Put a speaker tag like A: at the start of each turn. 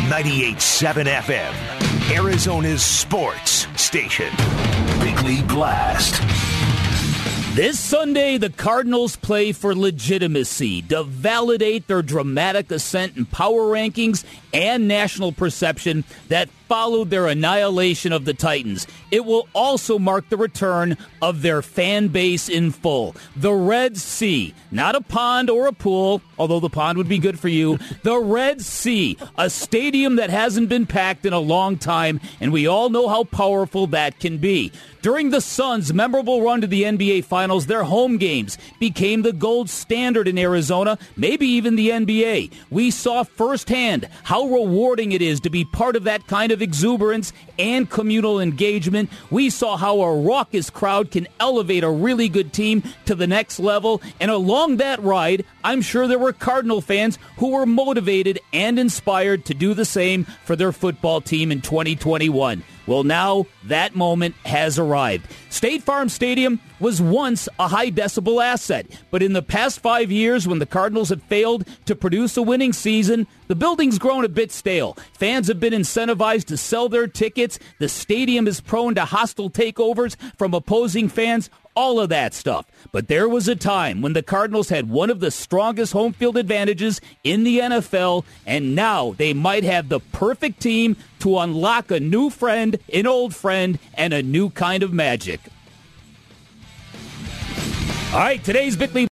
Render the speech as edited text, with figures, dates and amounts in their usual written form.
A: 98.7 FM, Arizona's sports station. Big League Blast.
B: This Sunday, the Cardinals play for legitimacy to validate their dramatic ascent in power rankings and national perception that followed their annihilation of the Titans. It will also mark the return of their fan base in full. The Red Sea, not a pond or a pool, although the pond would be good for you. The Red Sea, a stadium that hasn't been packed in a long time, and we all know how powerful that can be. During the Suns' memorable run to the NBA Finals, their home games became the gold standard in Arizona, maybe even the NBA. We saw firsthand how rewarding it is to be part of that kind of exuberance and communal engagement. We saw how a raucous crowd can elevate a really good team to the next level. And along that ride, I'm sure there were Cardinal fans who were motivated and inspired to do the same for their football team in 2021. Well, now that moment has arrived. State Farm Stadium was once a high-decibel asset, but in the past 5 years, when the Cardinals have failed to produce a winning season, the building's grown a bit stale. Fans have been incentivized to sell their tickets. The stadium is prone to hostile takeovers from opposing fans. All of that stuff. But there was a time when the Cardinals had one of the strongest home field advantages in the NFL, and now they might have the perfect team to unlock a new friend, an old friend, and a new kind of magic. All right, today's Big League